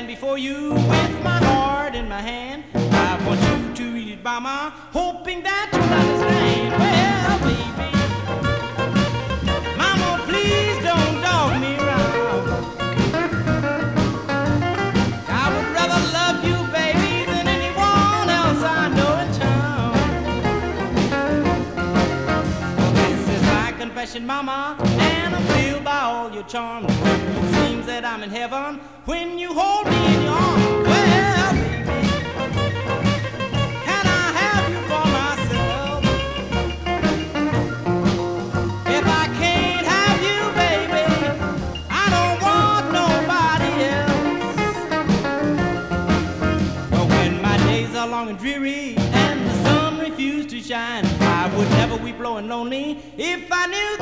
stand before you with my heart in my hand. I want you to read it, mama, hoping that you'll understand. Well, baby, mama, please don't dog me around. I would rather love you, baby, than anyone else I know in town. Well, this is my confession, mama, and I'm filled by all your charms. It seems that I'm in heaven when you hold me in your arms. Well, baby, can I have you for myself? If I can't have you, baby, I don't want nobody else. But when my days are long and dreary and the sun refused to shine, I would never weep low and lonely if I knew